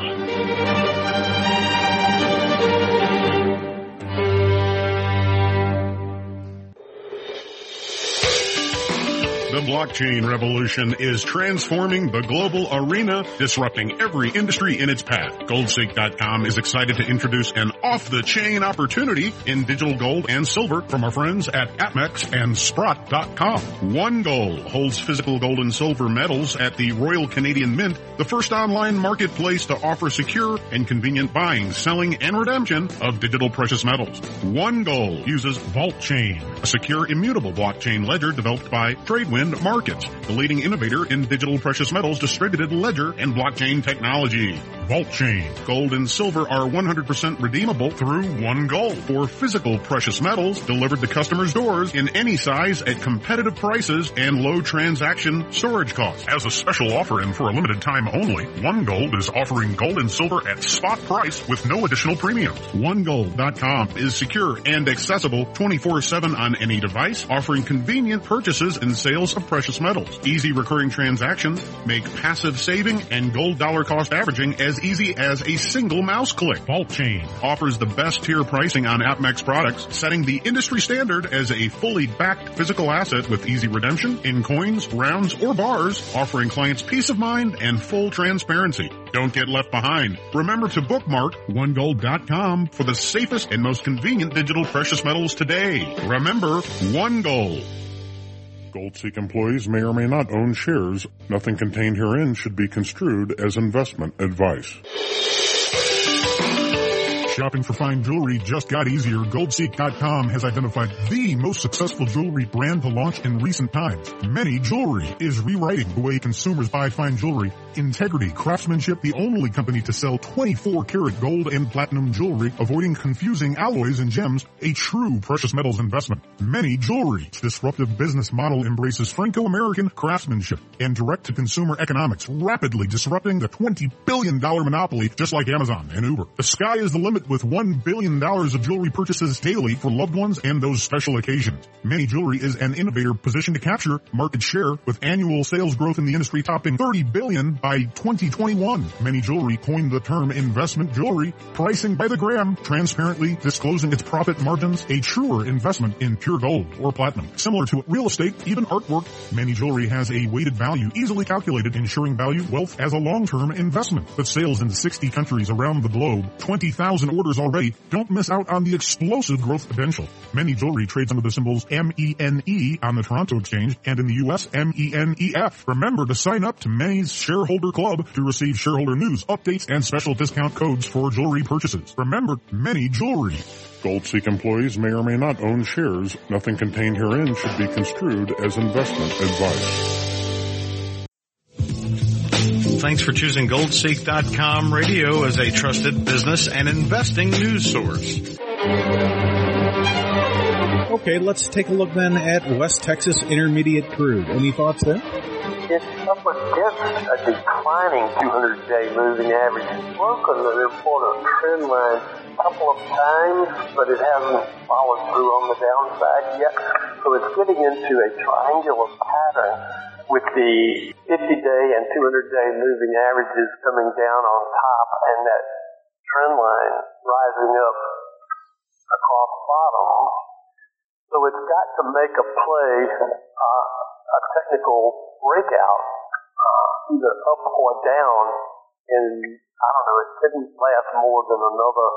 The blockchain revolution is transforming the global arena, disrupting every industry in its path. Goldseek.com is excited to introduce an off-the-chain opportunity in digital gold and silver from our friends at APMEX and Sprott.com. OneGold holds physical gold and silver metals at the Royal Canadian Mint, the first online marketplace to offer secure and convenient buying, selling, and redemption of digital precious metals. OneGold uses VaultChain, a secure, immutable blockchain ledger developed by Tradewin Markets, the leading innovator in digital precious metals, distributed ledger, and blockchain technology. VaultChain. Gold and silver are 100% redeemable redeemable through One Gold for physical precious metals delivered to customers' doors in any size at competitive prices and low transaction storage costs. As a special offer and for a limited time only, One Gold is offering gold and silver at spot price with no additional premiums. OneGold.com is secure and accessible 24/7 on any device, offering convenient purchases and sales of precious metals. Easy recurring transactions make passive saving and gold dollar cost averaging as easy as a single mouse click. Vault Chain offers the best tier pricing on APMEX products, setting the industry standard as a fully backed physical asset with easy redemption in coins, rounds, or bars, offering clients peace of mind and full transparency. Don't get left behind. Remember to bookmark OneGold.com for the safest and most convenient digital precious metals today. Remember, One Gold. GoldSeek employees may or may not own shares. Nothing contained herein should be construed as investment advice. Shopping for fine jewelry just got easier. Goldseek.com has identified the most successful jewelry brand to launch in recent times. Many Jewelry is rewriting the way consumers buy fine jewelry. Integrity Craftsmanship, the only company to sell 24-karat gold and platinum jewelry, avoiding confusing alloys and gems, a true precious metals investment. Many Jewelry's disruptive business model embraces Franco-American craftsmanship and direct-to-consumer economics, rapidly disrupting the $20 billion monopoly just like Amazon and Uber. The sky is the limit with $1 billion of jewelry purchases daily for loved ones and those special occasions. Many Jewelry is an innovator positioned to capture market share with annual sales growth in the industry topping $30 billion by 2021. Many Jewelry coined the term investment jewelry, pricing by the gram, transparently disclosing its profit margins, a truer investment in pure gold or platinum. Similar to real estate, even artwork, Many Jewelry has a weighted value easily calculated, ensuring value wealth as a long-term investment. With sales in 60 countries around the globe, 20,000 orders already, don't miss out on the explosive growth potential. Many Jewelry trades under the symbols MENE on the Toronto Exchange and in the U.S. MENEF. Remember to sign up to Many's Shareholder Club to receive shareholder news, updates, and special discount codes for jewelry purchases. Remember, Many Jewelry. GoldSeek employees may or may not own shares. Nothing contained herein should be construed as investment advice. Thanks for choosing GoldSeek.com radio as a trusted business and investing news source. Okay, let's take a look then at West Texas Intermediate Crude. Any thoughts there? It's up against a declining 200-day moving average. It's broken an important trend line a couple of times, but it hasn't followed through on the downside yet. So it's getting into a triangular pattern with the 50-day and 200-day moving averages coming down on top and that trend line rising up across bottom. So it's got to make a play, a technical breakout, either up or down, and I don't know, it couldn't last more than another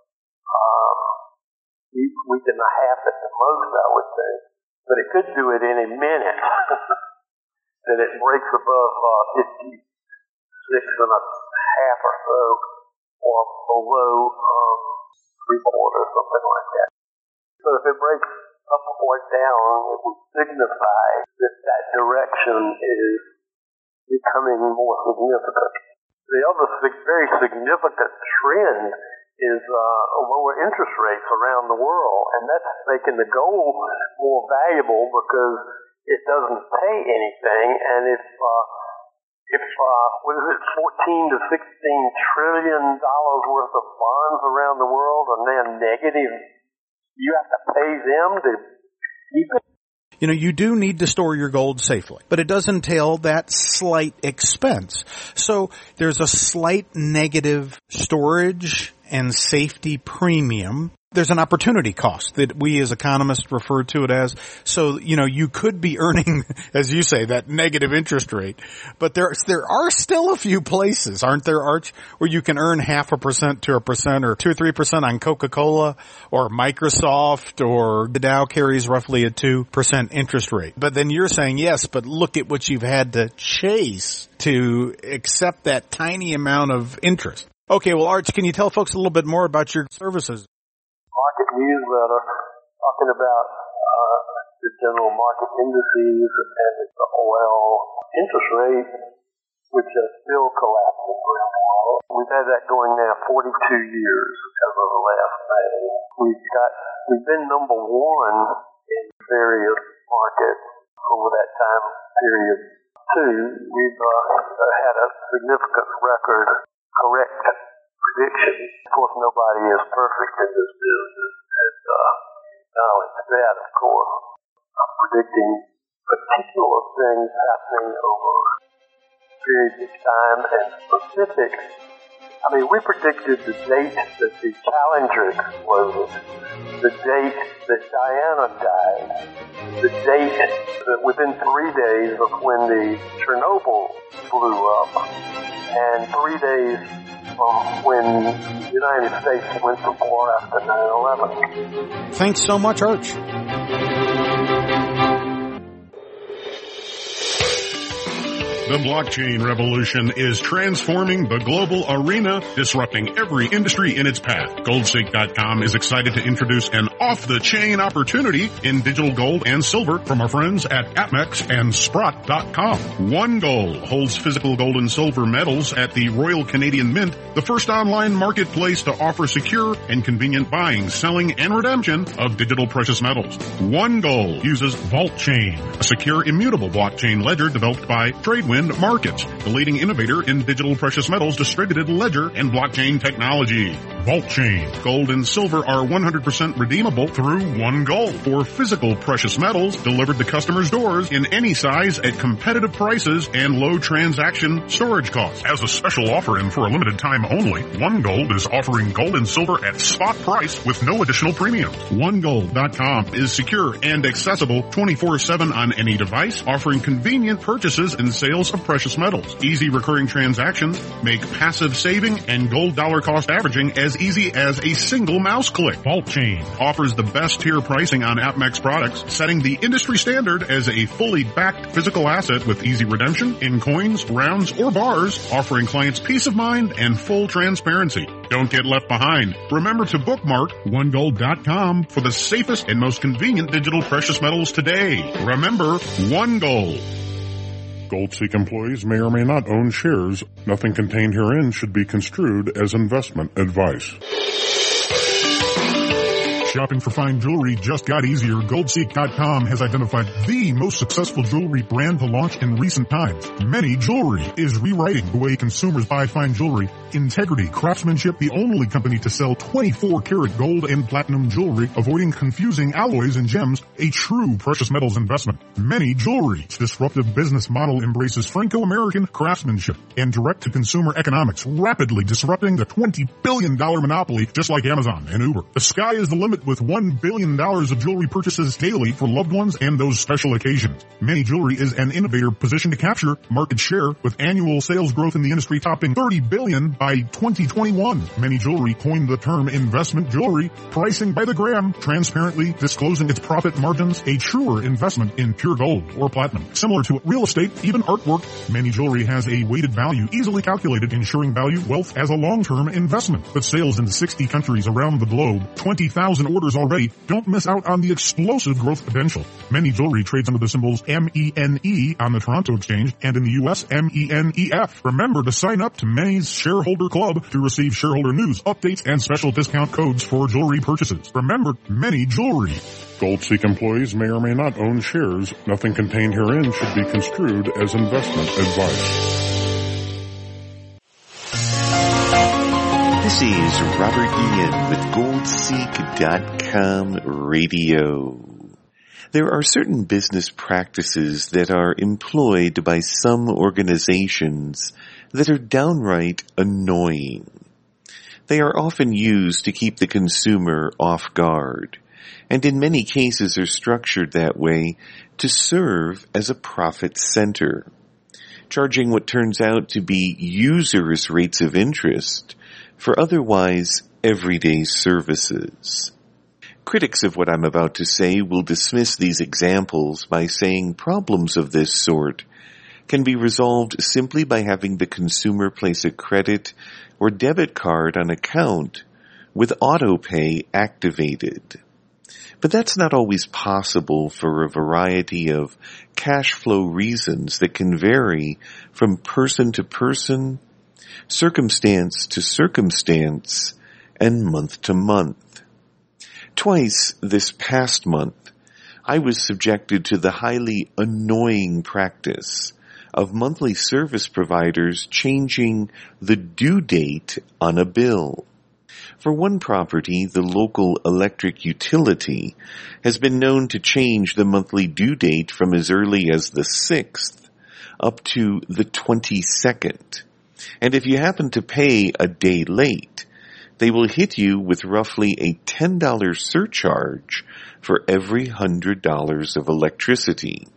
week and a half at the most, I would say. But it could do it any minute. That it breaks above 56 and a half or so, or below 3/4 or something like that. So if it breaks up or down, it would signify that that direction is becoming more significant. The other very significant trend is lower interest rates around the world, and that's making the gold more valuable because it doesn't pay anything, and if what is it, 14 to 16 trillion dollars worth of bonds around the world, and they're negative, you have to pay them to keep it. You know, you do need to store your gold safely, but it does entail that slight expense. So there's a slight negative storage and safety premium. There's an opportunity cost that we as economists refer to it as. So, you know, you could be earning, as you say, that negative interest rate. But there are still a few places, aren't there, Arch, where you can earn 0.5% to 1% or 2 or 3% on Coca-Cola or Microsoft, or the Dow carries roughly a 2% interest rate. But then you're saying, yes, but look at what you've had to chase to accept that tiny amount of interest. Okay, well, Arch, can you tell folks a little bit more about your services? Market newsletter talking about the general market indices and the oil interest rate which are still collapsing around the world. We've had that going now 42 years as of the last May. We've been number one in various markets over that time period. Two, we've had a significant record correct prediction. Of course, nobody is perfect in this business, and knowledge that, of course, predicting particular things happening over periods of time and specific. I mean, we predicted the date that the Challenger exploded, the date that Diana died, the date that within 3 days of when the Chernobyl blew up, and 3 days from when the United States went to war after 9/11. Thanks so much, Arch. The blockchain revolution is transforming the global arena, disrupting every industry in its path. Goldseek.com is excited to introduce an off-the-chain opportunity in digital gold and silver from our friends at APMEX and Sprott.com. One Gold holds physical gold and silver metals at the Royal Canadian Mint, the first online marketplace to offer secure and convenient buying, selling, and redemption of digital precious metals. One Gold uses VaultChain, a secure, immutable blockchain ledger developed by Tradewin Markets, the leading innovator in digital precious metals, distributed ledger, and blockchain technology. VaultChain. Gold and silver are 100% redeemable through One Gold for physical precious metals delivered to customers' doors in any size at competitive prices and low transaction storage costs. As a special offer and for a limited time only, One Gold is offering gold and silver at spot price with no additional premiums. OneGold.com is secure and accessible 24/7 on any device, offering convenient purchases and sales of precious metals. Easy recurring transactions make passive saving and gold dollar cost averaging as easy as a single mouse click. VaultChain offers the best tier pricing on APMEX products, setting the industry standard as a fully backed physical asset with easy redemption in coins, rounds, or bars, offering clients peace of mind and full transparency. Don't get left behind. Remember to bookmark OneGold.com for the safest and most convenient digital precious metals today. Remember, One Gold. GoldSeek employees may or may not own shares. Nothing contained herein should be construed as investment advice. Shopping for fine jewelry just got easier. Goldseek.com has identified the most successful jewelry brand to launch in recent times. Many Jewelry is rewriting the way consumers buy fine jewelry. Integrity Craftsmanship, the only company to sell 24-karat gold and platinum jewelry, avoiding confusing alloys and gems, a true precious metals investment. Many Jewelry's disruptive business model embraces Franco-American craftsmanship and direct-to-consumer economics, rapidly disrupting the $20 billion monopoly just like Amazon and Uber. The sky is the limit with $1 billion of jewelry purchases daily for loved ones and those special occasions. Many Jewelry is an innovator positioned to capture market share, with annual sales growth in the industry topping $30 billion by 2021. Many Jewelry coined the term investment jewelry, pricing by the gram, transparently disclosing its profit margins, a truer investment in pure gold or platinum. Similar to real estate, even artwork, Many Jewelry has a weighted value easily calculated, ensuring value wealth as a long-term investment. With sales in 60 countries around the globe, 20,000 orders already, don't miss out on the explosive growth potential. Many Jewelry trades under the symbols MENE on the Toronto Exchange, and in the U.S. MENEF. Remember to sign up to Many's Shareholder Club to receive shareholder news, updates, and special discount codes for jewelry purchases. Remember, Many Jewelry. GoldSeek employees may or may not own shares. Nothing contained herein should be construed as investment advice. This is Robert Ian with GoldSeek.com Radio. There are certain business practices that are employed by some organizations that are downright annoying. They are often used to keep the consumer off guard, and in many cases are structured that way to serve as a profit center, charging what turns out to be usurious rates of interest for otherwise everyday services. Critics of what I'm about to say will dismiss these examples by saying problems of this sort can be resolved simply by having the consumer place a credit or debit card on account with autopay activated. But that's not always possible for a variety of cash flow reasons that can vary from person to person, circumstance to circumstance, and month to month. Twice this past month, I was subjected to the highly annoying practice of monthly service providers changing the due date on a bill. For one property, the local electric utility has been known to change the monthly due date from as early as the 6th up to the 22nd. And if you happen to pay a day late, they will hit you with roughly a $10 surcharge for every $100 of electricity.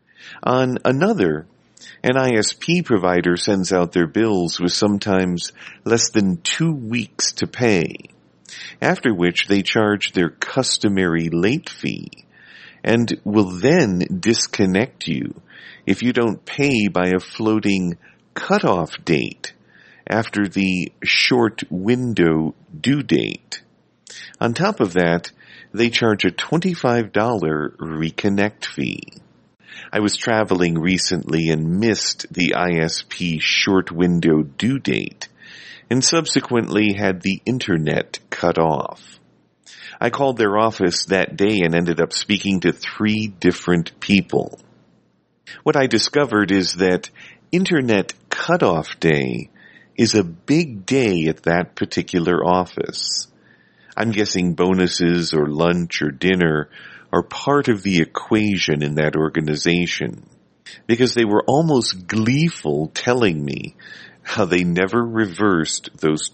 On another, an ISP provider sends out their bills with sometimes less than 2 weeks to pay, after which they charge their customary late fee and will then disconnect you if you don't pay by a floating cutoff date after the short window due date. On top of that, they charge a $25 reconnect fee. I was traveling recently and missed the ISP short window due date and subsequently had the internet cut off. I called their office that day and ended up speaking to 3 different people. What I discovered is that internet cutoff day is a big day at that particular office. I'm guessing bonuses or lunch or dinner are part of the equation in that organization, because they were almost gleeful telling me how they never reversed those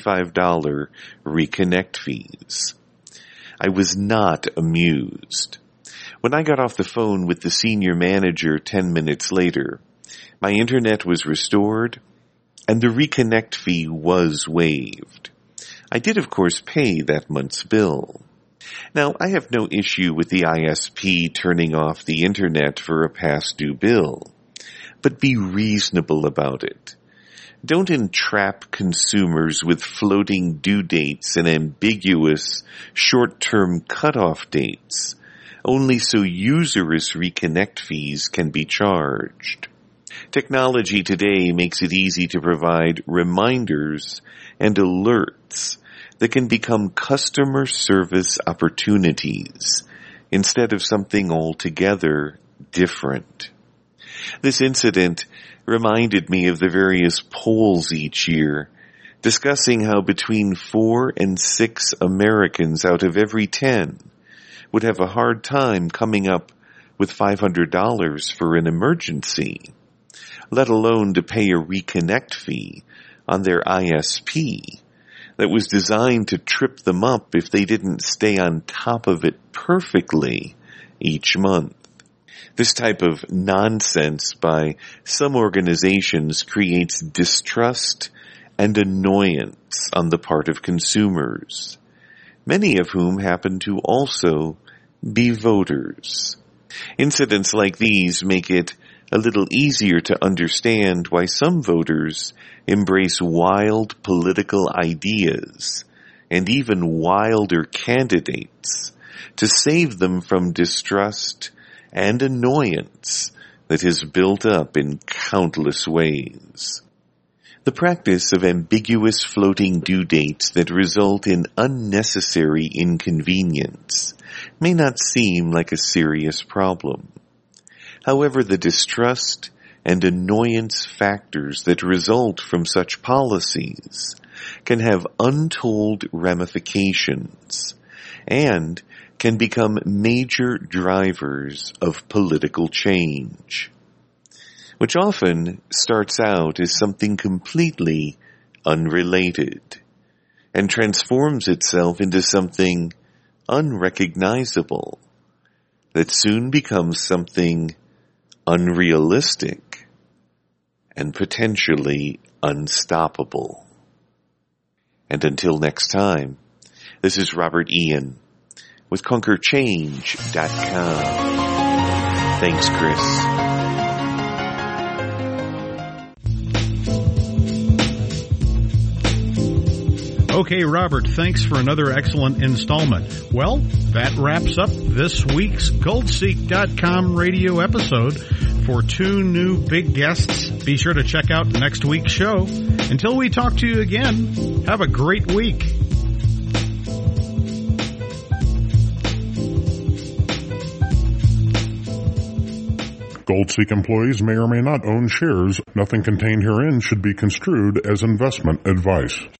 $25 reconnect fees. I was not amused. When I got off the phone with the senior manager 10 minutes later, my internet was restored and the reconnect fee was waived. I did, of course, pay that month's bill. Now, I have no issue with the ISP turning off the internet for a past due bill, but be reasonable about it. Don't entrap consumers with floating due dates and ambiguous short-term cutoff dates, only so usurious reconnect fees can be charged. Technology today makes it easy to provide reminders and alerts that can become customer service opportunities instead of something altogether different. This incident reminded me of the various polls each year discussing how between 4 and 6 Americans out of every 10 would have a hard time coming up with $500 for an emergency, let alone to pay a reconnect fee on their ISP that was designed to trip them up if they didn't stay on top of it perfectly each month. This type of nonsense by some organizations creates distrust and annoyance on the part of consumers, many of whom happen to also be voters. Incidents like these make it a little easier to understand why some voters embrace wild political ideas and even wilder candidates to save them from distrust and annoyance that has built up in countless ways. The practice of ambiguous floating due dates that result in unnecessary inconvenience may not seem like a serious problem. However, the distrust and annoyance factors that result from such policies can have untold ramifications and can become major drivers of political change, which often starts out as something completely unrelated and transforms itself into something unrecognizable that soon becomes something unrealistic and potentially unstoppable. And until next time, this is Robert Ian with ConquerChange.com. Thanks, Chris. Okay, Robert, thanks for another excellent installment. Well, that wraps up this week's GoldSeek.com radio episode. For 2 new big guests, be sure to check out next week's show. Until we talk to you again, have a great week. GoldSeek employees may or may not own shares. Nothing contained herein should be construed as investment advice.